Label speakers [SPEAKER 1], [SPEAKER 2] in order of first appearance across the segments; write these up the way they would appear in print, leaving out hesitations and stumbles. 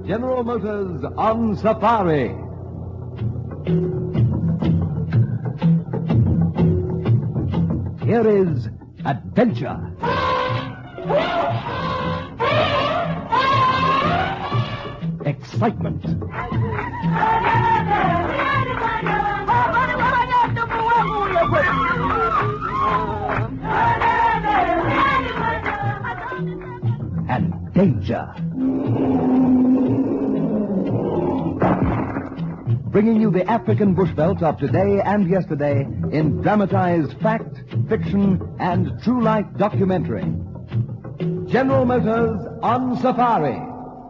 [SPEAKER 1] General Motors on Safari. Here is adventure. Excitement. And danger. Bringing you the African bush veld of today and yesterday in dramatized fact, fiction, and true life documentary. General Motors on Safari.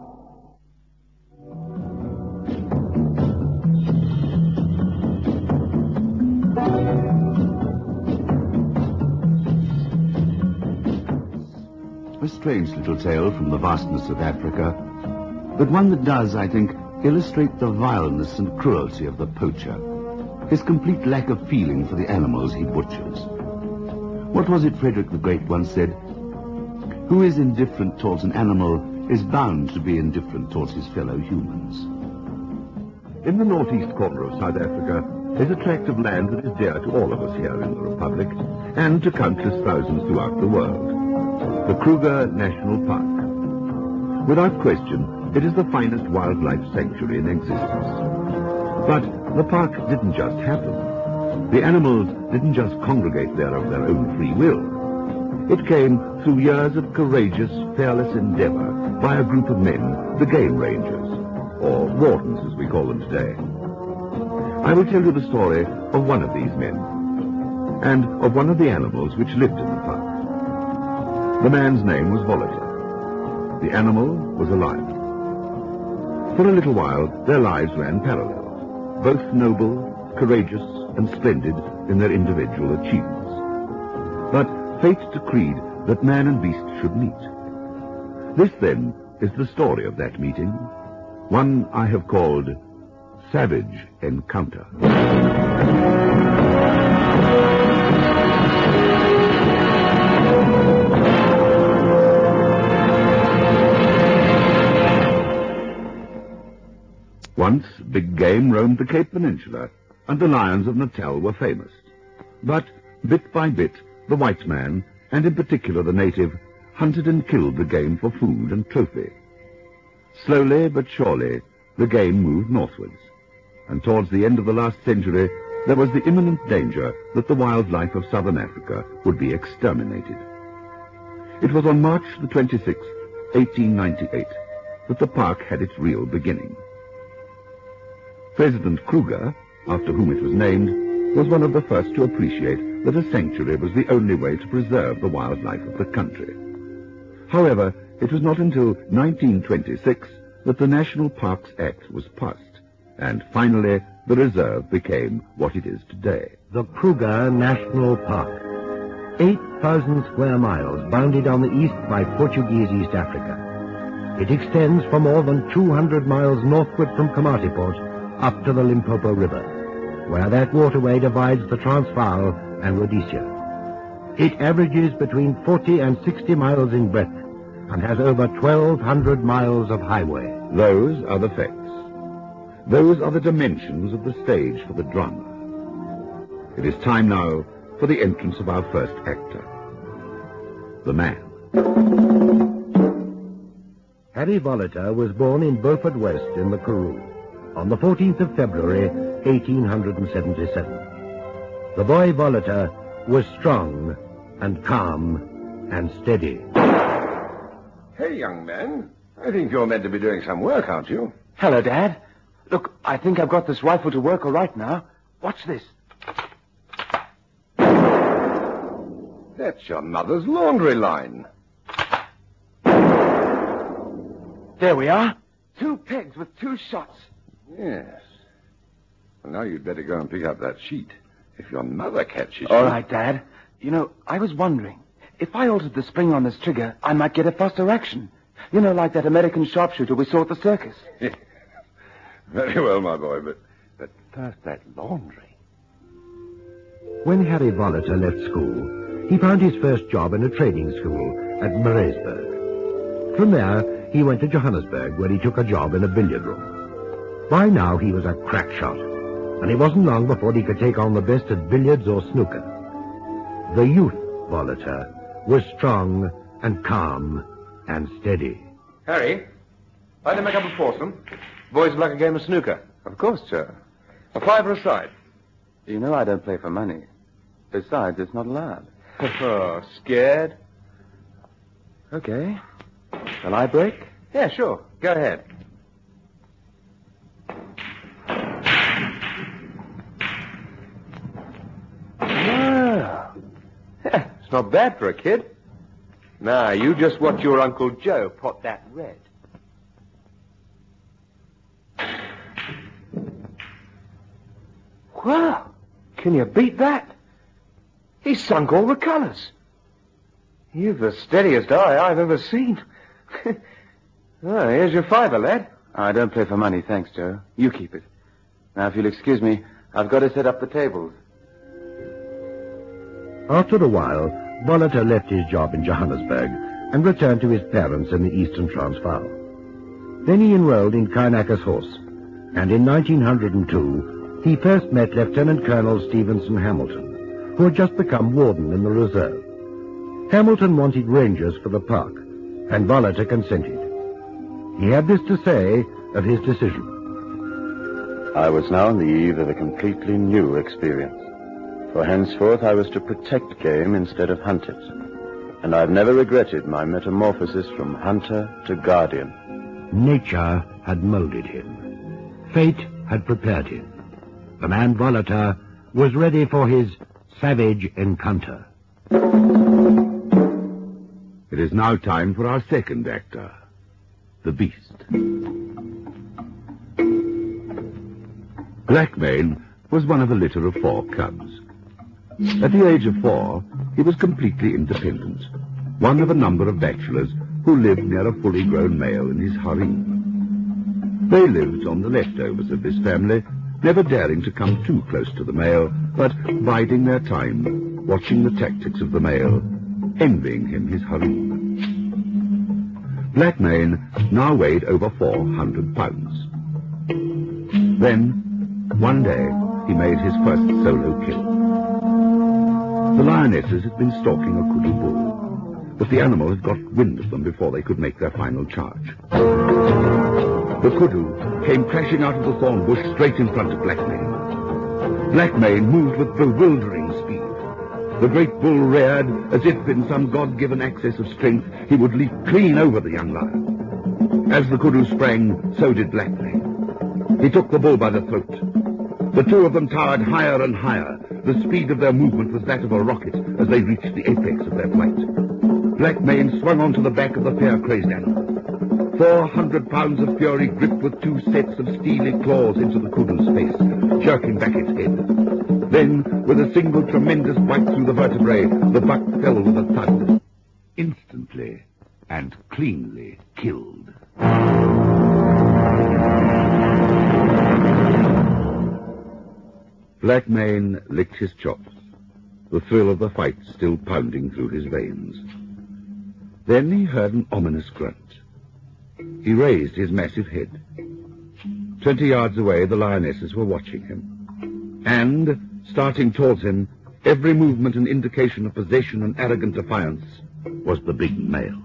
[SPEAKER 2] A strange little tale from the vastness of Africa, but one that does, I think, illustrate the vileness and cruelty of the poacher, his complete lack of feeling for the animals he butchers. What was it Frederick the Great once said? Who is indifferent towards an animal is bound to be indifferent towards his fellow humans.
[SPEAKER 3] In the northeast corner of South Africa is a tract of land that is dear to all of us here in the Republic and to countless thousands throughout the world. The Kruger National Park. Without question, it is the finest wildlife sanctuary in existence. But the park didn't just happen. The animals didn't just congregate there of their own free will. It came through years of courageous, fearless endeavor by a group of men, the game rangers, or wardens as we call them today. I will tell you the story of one of these men, and of one of the animals which lived in the park. The man's name was Volata. The animal was a lion. For a little while, their lives ran parallel, both noble, courageous, and splendid in their individual achievements. But fate decreed that man and beast should meet. This, then, is the story of that meeting, one I have called Savage Encounter. Once, big game roamed the Cape Peninsula, and the lions of Natal were famous. But, bit by bit, the white man, and in particular the native, hunted and killed the game for food and trophy. Slowly but surely, the game moved northwards, and towards the end of the last century, there was the imminent danger that the wildlife of southern Africa would be exterminated. It was on March the 26th, 1898, that the park had its real beginning. President Kruger, after whom it was named, was one of the first to appreciate that a sanctuary was the only way to preserve the wildlife of the country. However, it was not until 1926 that the National Parks Act was passed, and finally the reserve became what it is today.
[SPEAKER 4] The Kruger National Park. 8,000 square miles bounded on the east by Portuguese East Africa. It extends for more than 200 miles northward from Komatipoort up to the Limpopo River, where that waterway divides the Transvaal and Rhodesia. It averages between 40 and 60 miles in breadth and has over 1,200 miles of highway.
[SPEAKER 3] Those are the facts. Those are the dimensions of the stage for the drama. It is time now for the entrance of our first actor, the man.
[SPEAKER 4] Harry Volata was born in Beaufort West in the Karoo on the 14th of February, 1877. The boy Volata was strong and calm and steady.
[SPEAKER 5] Hey, young man. I think you're meant to be doing some work, aren't you?
[SPEAKER 6] Hello, Dad. Look, I think I've got this rifle to work all right now. Watch this.
[SPEAKER 5] That's your mother's laundry line.
[SPEAKER 6] There we are. 2 pegs with 2 shots.
[SPEAKER 5] Yes. Well, now you'd better go and pick up that sheet. If your mother catches you...
[SPEAKER 6] All right, Dad. You know, I was wondering, if I altered the spring on this trigger, I might get a faster action. You know, like that American sharpshooter we saw at the circus.
[SPEAKER 5] Very well, my boy, but first that laundry.
[SPEAKER 4] When Harry Volata left school, he found his first job in a trading school at Mareisburg. From there, he went to Johannesburg, where he took a job in a billiard room. By now, he was a crack shot, and it wasn't long before he could take on the best at billiards or snooker. The youth Volater was strong and calm and steady.
[SPEAKER 7] Harry, why don't you make up a foursome? Boys would like a game of snooker.
[SPEAKER 6] Of course, Joe.
[SPEAKER 7] A fiver a side.
[SPEAKER 6] You know I don't play for money. Besides, it's not allowed.
[SPEAKER 7] Oh, scared?
[SPEAKER 6] Okay. Shall I break?
[SPEAKER 7] Yeah, sure. Go ahead. Wow. It's not bad for a kid. Now, you just watch your Uncle Joe pot that red. Wow. Can you beat that? He's sunk all the colors. You've the steadiest eye I've ever seen. Oh, here's your fiver, lad.
[SPEAKER 6] I don't play for money, thanks, Joe. You keep it. Now, if you'll excuse me, I've got to set up the tables.
[SPEAKER 4] After a while, Volater left his job in Johannesburg and returned to his parents in the eastern Transvaal. Then he enrolled in Kainaka's horse, and in 1902, he first met Lieutenant Colonel Stevenson Hamilton, who had just become warden in the reserve. Hamilton wanted rangers for the park, and Volater consented. He had this to say of his decision.
[SPEAKER 8] I was now on the eve of a completely new experience. For henceforth I was to protect game instead of hunt it. And I've never regretted my metamorphosis from hunter to guardian.
[SPEAKER 4] Nature had molded him. Fate had prepared him. The man Volater was ready for his savage encounter.
[SPEAKER 2] It is now time for our second actor, the Beast. Blackmane was one of a litter of 4 cubs. At the age of 4, he was completely independent, one of a number of bachelors who lived near a fully grown male in his harem. They lived on the leftovers of this family, never daring to come too close to the male, but biding their time, watching the tactics of the male, envying him his harem. Blackmane now weighed over 400 pounds. Then, one day, he made his first solo kill. The lionesses had been stalking a kudu bull, but the animal had got wind of them before they could make their final charge. The kudu came crashing out of the thorn bush straight in front of Blackmane. Blackmane moved with bewildering speed. The great bull reared as if in some God-given access of strength he would leap clean over the young lion. As the kudu sprang, so did Blackmane. He took the bull by the throat. The two of them towered higher and higher. The speed of their movement was that of a rocket as they reached the apex of their flight. Blackmane swung onto the back of the fear-crazed animal. 400 pounds of fury gripped with 2 sets of steely claws into the kudu's face, jerking back its head. Then, with a single tremendous bite through the vertebrae, the buck fell with a thud. Instantly and cleanly killed. Blackmane licked his chops, the thrill of the fight still pounding through his veins. Then he heard an ominous grunt. He raised his massive head. 20 yards away, the lionesses were watching him. And, starting towards him, every movement an indication of possession and arrogant defiance, was the big male.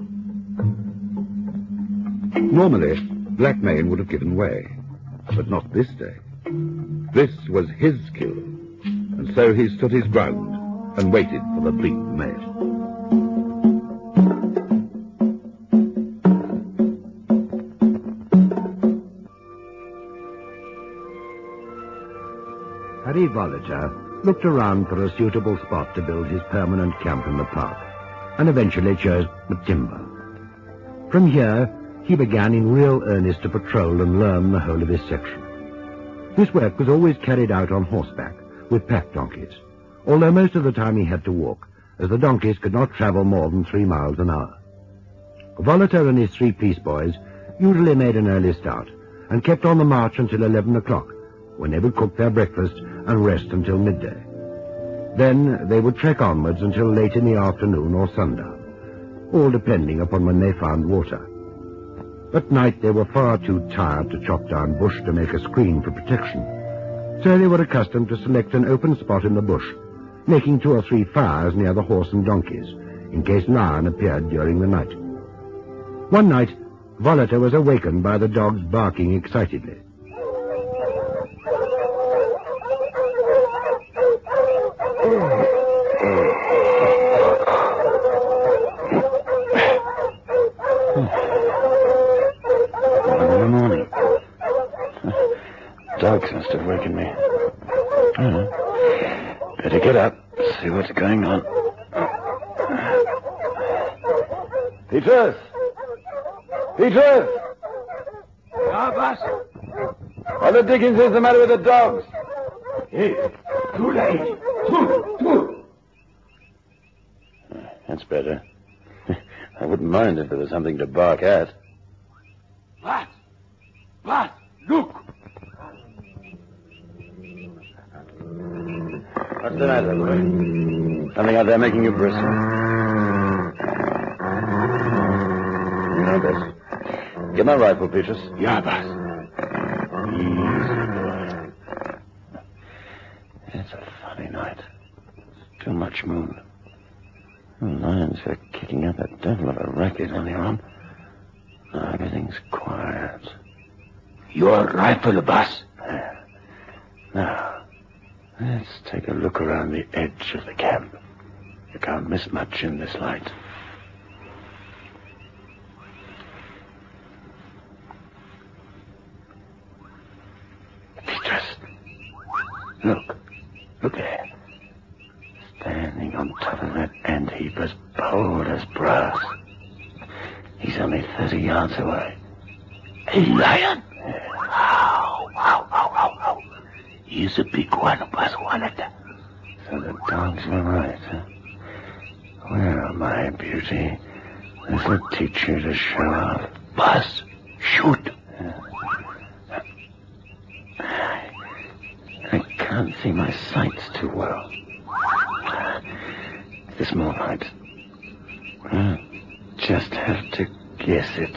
[SPEAKER 2] Normally, Blackmane would have given way, but not this day. This was his kill, and so he stood his ground and waited for the big male. Harry Volater looked around for a suitable spot to build his permanent camp in the park, and eventually chose Matimba. From here, he began in real earnest to patrol and learn the whole of his section. This work was always carried out on horseback, with pack donkeys, although most of the time he had to walk, as the donkeys could not travel more than 3 miles an hour. Volater and his 3 police boys usually made an early start, and kept on the march until 11 o'clock, when they would cook their breakfast and rest until midday. Then they would trek onwards until late in the afternoon or sundown, all depending upon when they found water.
[SPEAKER 4] At night, they were far too tired to chop down bush to make a screen for protection. So they were accustomed to select an open spot in the bush, making 2 or 3 fires near the horse and donkeys, in case lion appeared during the night. One night, Volata was awakened by the dogs barking excitedly.
[SPEAKER 8] Dogs must have wakened me. Better get up, see what's going on. Petrus! Petrus!
[SPEAKER 7] Ah, boss.
[SPEAKER 8] What the dickens is the matter with the dogs?
[SPEAKER 7] Hey, too late. Too.
[SPEAKER 8] That's better. I wouldn't mind if there was something to bark at.
[SPEAKER 7] Boss, look.
[SPEAKER 8] What's the matter, boy? Something out there making you bristle? Now, this. Get my rifle, Petrus.
[SPEAKER 7] Yeah, boss.
[SPEAKER 8] Easy, boy. It's a funny night. Too much moon. The lions are kicking up a devil of a racket earlier on. Now everything's quiet.
[SPEAKER 7] Your rifle, boss.
[SPEAKER 8] Now, let's take a look around the edge of the camp. You can't miss much in this light. Petrus, look there. Standing on top of that ant heap as bold as brass. He's only 30 yards away.
[SPEAKER 7] A lion?
[SPEAKER 8] Ow.
[SPEAKER 7] He's a big one, boss Volata.
[SPEAKER 8] So the dogs were right, huh? Well, my beauty, this'll teach you to show off.
[SPEAKER 7] Boss, shoot.
[SPEAKER 8] I can't see my sights too well. This moonlight. Just have to guess it.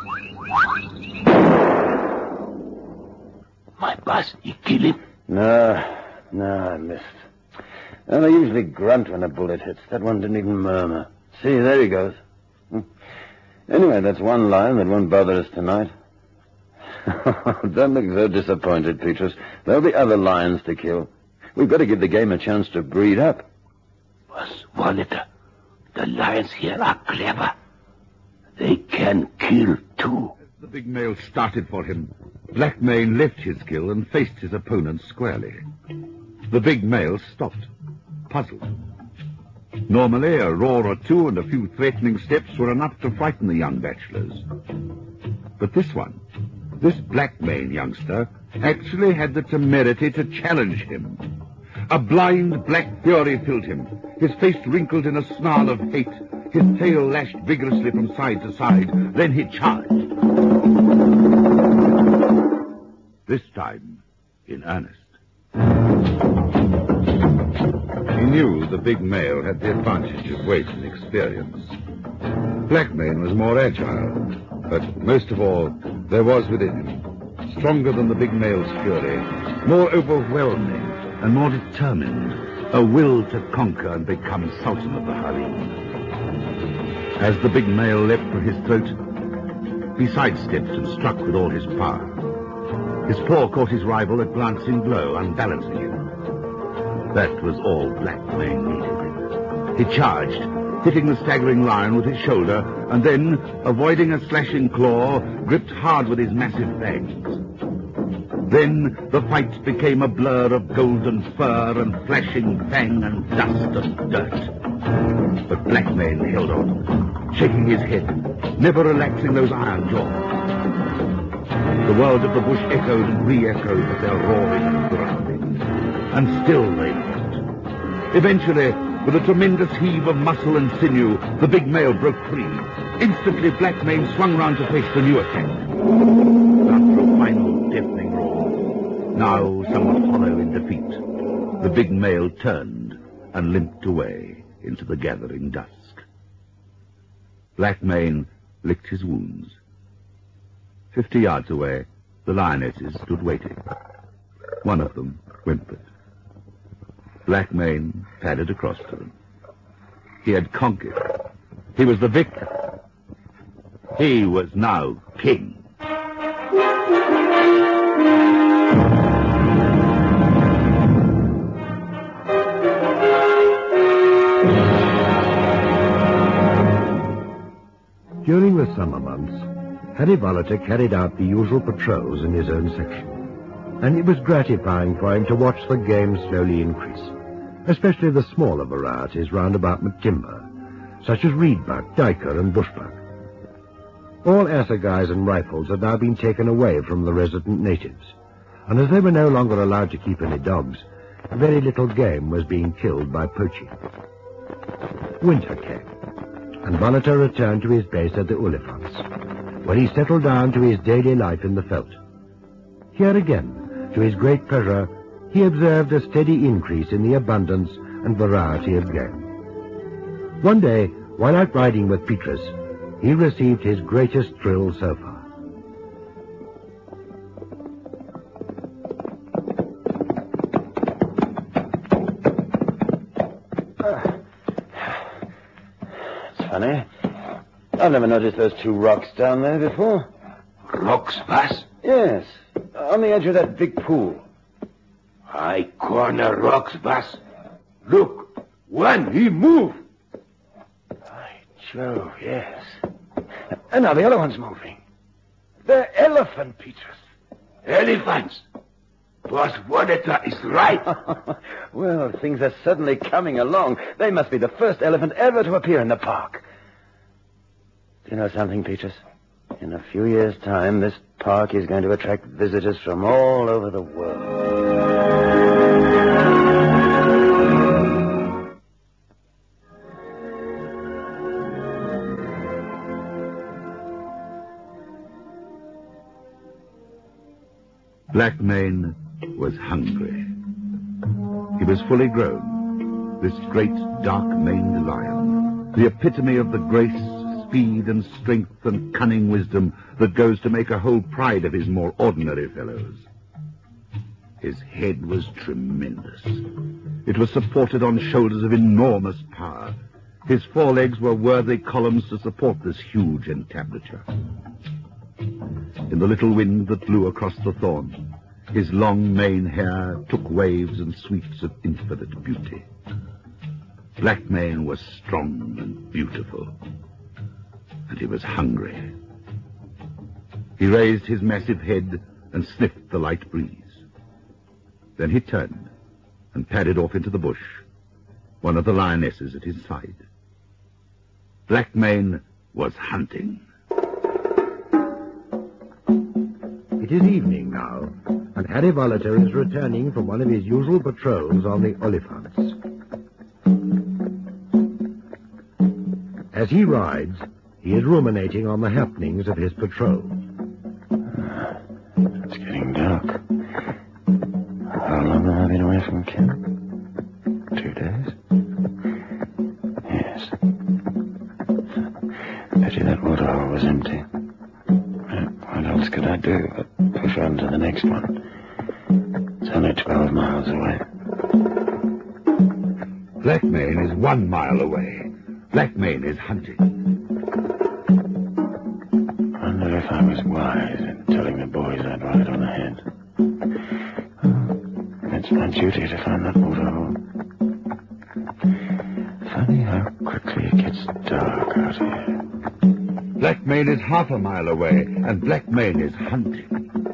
[SPEAKER 7] My boss, he kill him.
[SPEAKER 8] No, I missed. And I usually grunt when a bullet hits. That one didn't even murmur. See, there he goes. Anyway, that's one lion that won't bother us tonight. Don't look so disappointed, Petrus. There'll be other lions to kill. We've got to give the game a chance to breed up.
[SPEAKER 7] Boss Volata, the lions here are clever. They can kill, too.
[SPEAKER 3] The big male started for him. Blackmane left his kill and faced his opponent squarely. The big male stopped, puzzled. Normally, a roar or two and a few threatening steps were enough to frighten the young bachelors. But this Blackmane youngster, actually had the temerity to challenge him. A blind black fury filled him, his face wrinkled in a snarl of hate, his tail lashed vigorously from side to side. Then he charged. This time, in earnest. He knew the big male had the advantage of weight and experience. Blackmane was more agile, but most of all, there was within him, stronger than the big male's fury, more overwhelming and more determined, a will to conquer and become Sultan of the Harem. As the big male leapt for his throat, he sidestepped and struck with all his power. His paw caught his rival a glancing blow, unbalancing him. That was all Blackmane needed. He charged, hitting the staggering lion with his shoulder, and then, avoiding a slashing claw, gripped hard with his massive fangs. Then the fight became a blur of golden fur and flashing fang and dust and dirt. But Blackmane held on, shaking his head, never relaxing those iron jaws. The world of the bush echoed and re-echoed with their roaring and growling. And still they fought. Eventually, with a tremendous heave of muscle and sinew, the big male broke free. Instantly, Blackmane swung round to face the new attack. After a final deafening roar, now somewhat hollow in defeat, the big male turned and limped away into the gathering dusk. Blackmane licked his wounds.
[SPEAKER 2] 50 yards away, the lionesses stood waiting. One of them whimpered. Black Mane padded across to them. He had conquered. He was the victor. He was now king.
[SPEAKER 4] During the summer months, Harry Volater carried out the usual patrols in his own section, and it was gratifying for him to watch the game slowly increase, especially the smaller varieties round about Matimba, such as reedbuck, duiker, and bushbuck. All assegais and rifles had now been taken away from the resident natives, and as they were no longer allowed to keep any dogs, very little game was being killed by poaching. Winter came, and Volater returned to his base at the Olifants, where he settled down to his daily life in the veldt. Here again, to his great pleasure, he observed a steady increase in the abundance and variety of game. One day, while out riding with Petrus, he received his greatest thrill so far.
[SPEAKER 8] Funny. I've never noticed those two rocks down there before.
[SPEAKER 9] Rocks, Bass?
[SPEAKER 8] Yes, on the edge of that big pool.
[SPEAKER 9] High corner rocks, Bass. Look, one, he move.
[SPEAKER 8] By Jove, yes. And now the other one's moving. They're elephant, Petrus.
[SPEAKER 9] Elephants. Boss Volater is right.
[SPEAKER 8] Well, things are suddenly coming along. They must be the first elephant ever to appear in the park. Do you know something, Petrus? In a few years' time, this park is going to attract visitors from all over the world.
[SPEAKER 2] Black Mane was hungry. He was fully grown, this great dark-maned lion, the epitome of the grace, speed, and strength and cunning wisdom that goes to make a whole pride of his more ordinary fellows. His head was tremendous. It was supported on shoulders of enormous power. His forelegs were worthy columns to support this huge entablature. In the little wind that blew across the thorn, his long mane hair took waves and sweeps of infinite beauty. Black Mane was strong and beautiful, and he was hungry. He raised his massive head and sniffed the light breeze. Then he turned and padded off into the bush, one of the lionesses at his side. Black Mane was hunting.
[SPEAKER 4] It is evening now, and Harry Volater is returning from one of his usual patrols on the Olifants. As he rides, he is ruminating on the happenings of his patrol.
[SPEAKER 8] It's getting dark. How long have I been away from camp? 2 days? Yes. Pity that waterhole was empty. What else could I do but push on to the next one? It's only 12 miles away.
[SPEAKER 2] Black Mane is 1 mile away. Black Mane is hunting.
[SPEAKER 8] Wonder if I was wise in telling the boys I'd ride on ahead. It's my duty to find that waterhole. Funny how quickly it gets dark out here.
[SPEAKER 2] Black Mane is 1/2 mile away, and Black Mane is hunting.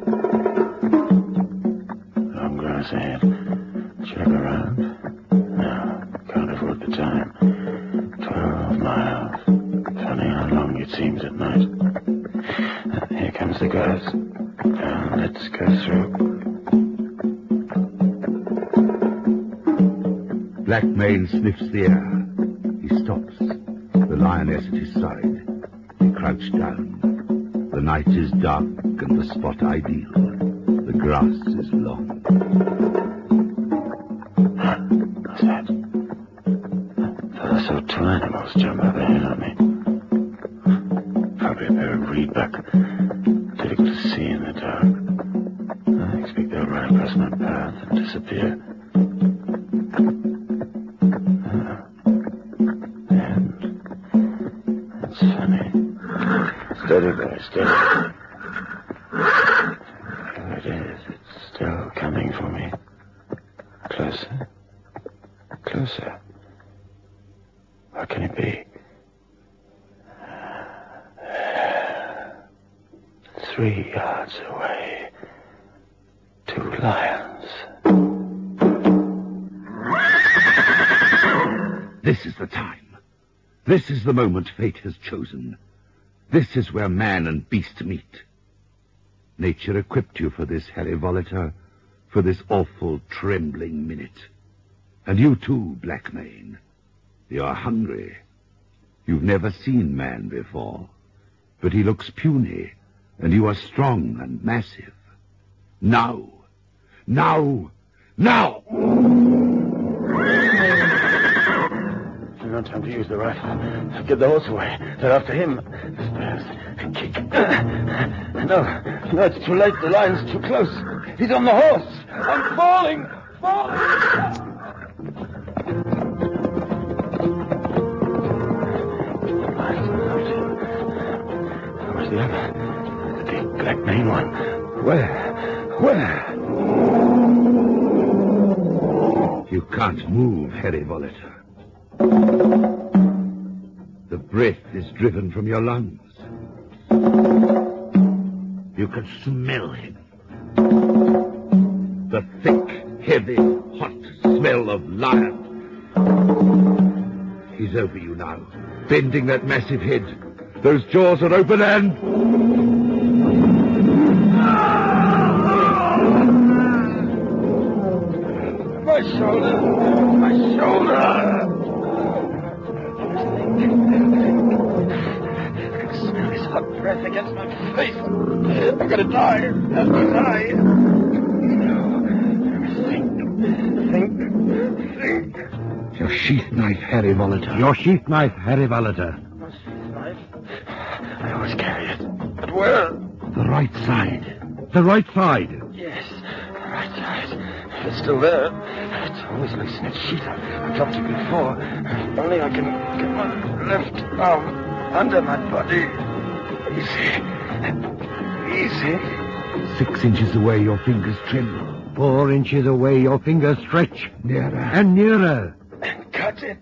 [SPEAKER 8] Long grass ahead. Should I go round? No, can't afford the time. 12 miles. Funny how long it seems at night. Here comes the grass. Now let's go through.
[SPEAKER 2] Black Mane sniffs the air. He stops. The lioness at his side. He crouched down. The night is dark and the spot ideal. The grass is long.
[SPEAKER 8] What's that? Thought I saw 2 animals jump overhead on me. Probably a pair of reedbuck. Difficult to Steady, boy, steady. There it is. It's still coming for me. Closer. Closer. What can it be? 3 yards away. 2 lions.
[SPEAKER 2] This is the time. This is the moment fate has chosen. This is where man and beast meet. Nature equipped you for this, Harry Volater, for this awful, trembling minute. And you too, Blackmane. You're hungry. You've never seen man before. But he looks puny, and you are strong and massive. Now! Now! Now!
[SPEAKER 8] No time to use the rifle. Get the horse away. They're after him. Spurs. Kick. No, it's too late. The lion's too close. He's on the horse. I'm falling. The lion's not. Where's the other? The big Blackmane one. Where?
[SPEAKER 2] You can't move, Harry Volater. The breath is driven from your lungs. You can smell him. The thick, heavy, hot smell of lion. He's over you now, bending that massive head. Those jaws are open and...
[SPEAKER 8] My shoulder! Hot breath against my face. I'm gonna die. Think.
[SPEAKER 2] Your sheath knife, Harry Volater.
[SPEAKER 4] Your sheath knife, Harry Volater.
[SPEAKER 8] My sheath knife? I always carry it. But where?
[SPEAKER 2] The right side.
[SPEAKER 4] The right side.
[SPEAKER 8] Yes, the right side. It's still there. It's always loose in its sheath. I dropped it before. If only I can get my left arm under my body. Easy.
[SPEAKER 2] 6 inches away, your fingers tremble.
[SPEAKER 4] 4 inches away, your fingers stretch.
[SPEAKER 2] Nearer.
[SPEAKER 4] And nearer.
[SPEAKER 8] And cut it.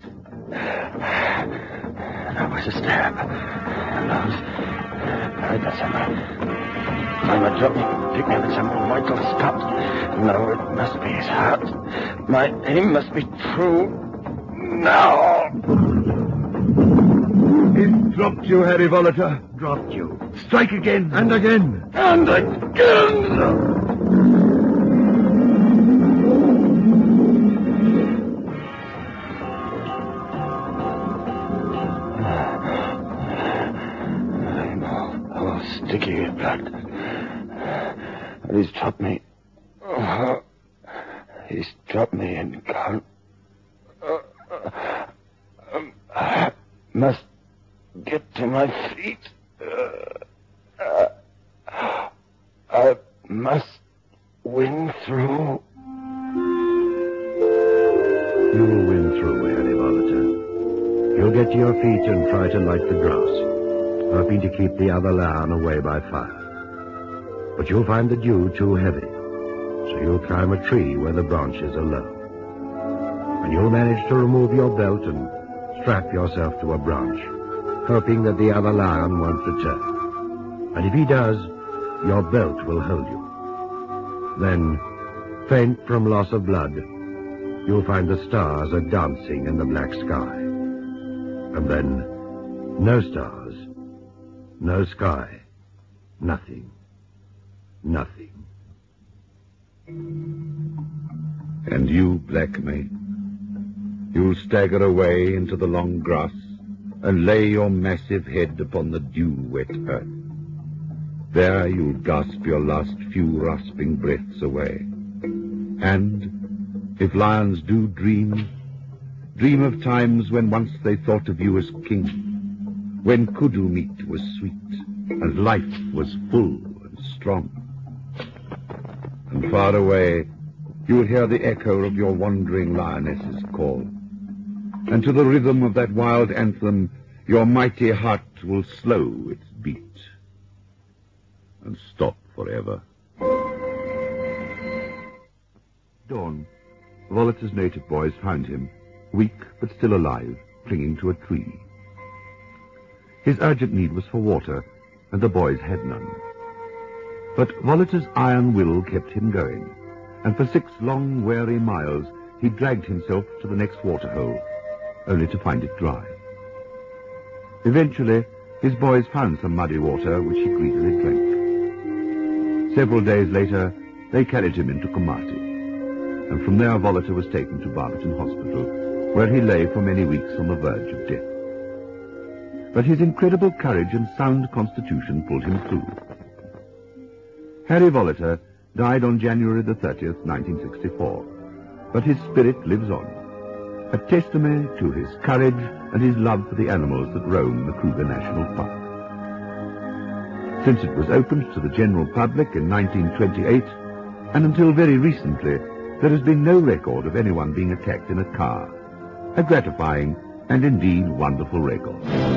[SPEAKER 8] That was a stab. Nose. Buried that somewhere. Time I dropped me. Pick me up at some vital spot. No, it must be his heart. My aim must be true. Now.
[SPEAKER 2] He's dropped you, Harry Volater.
[SPEAKER 4] Dropped you.
[SPEAKER 2] Strike again.
[SPEAKER 4] And again.
[SPEAKER 8] And again. I'm all sticky with blood. But he's dropped me. He's dropped me and gone. I must get to my feet. I must win through.
[SPEAKER 4] You'll win through, Harry Volater. You'll get to your feet and try to light the grass, hoping to keep the other lion away by fire. But you'll find the dew too heavy, so you'll climb a tree where the branches are low. And you'll manage to remove your belt and strap yourself to a branch, hoping that the other lion won't return. And if he does, your belt will hold you. Then, faint from loss of blood, you'll find the stars are dancing in the black sky. And then, no stars, no sky, nothing. Nothing.
[SPEAKER 2] And you, Blackmane, you'll stagger away into the long grass and lay your massive head upon the dew-wet earth. There you'll gasp your last few rasping breaths away. And, if lions do dream of times when once they thought of you as king, when kudu meat was sweet and life was full and strong. And far away, you'll hear the echo of your wandering lioness's call. And to the rhythm of that wild anthem, your mighty heart will slow its beat.
[SPEAKER 3] and stop forever. Dawn, Volita's native boys found him, weak but still alive, clinging to a tree. His urgent need was for water, and the boys had none. But Volita's iron will kept him going, and for 6 long, weary miles he dragged himself to the next waterhole, only to find it dry. Eventually, his boys found some muddy water, which he greedily drank. Several days later, they carried him into Komati, and from there Volita was taken to Barberton Hospital, where he lay for many weeks on the verge of death. But his incredible courage and sound constitution pulled him through. Harry Volita died on January the 30th, 1964, but his spirit lives on, a testimony to his courage and his love for the animals that roam the Kruger National Park. Since it was opened to the general public in 1928, and until very recently, there has been no record of anyone being attacked in a car. A gratifying and indeed wonderful record.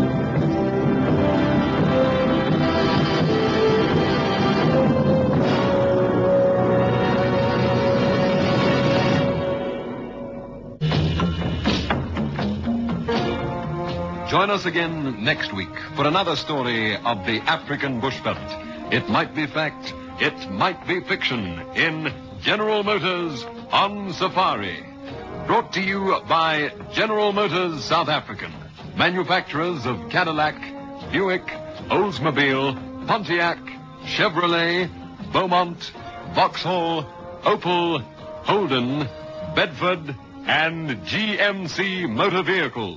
[SPEAKER 10] Join us again next week for another story of the African bushveld. It might be fact, it might be fiction in General Motors on Safari. Brought to you by General Motors South African, manufacturers of Cadillac, Buick, Oldsmobile, Pontiac, Chevrolet, Beaumont, Vauxhall, Opel, Holden, Bedford, and GMC motor vehicles.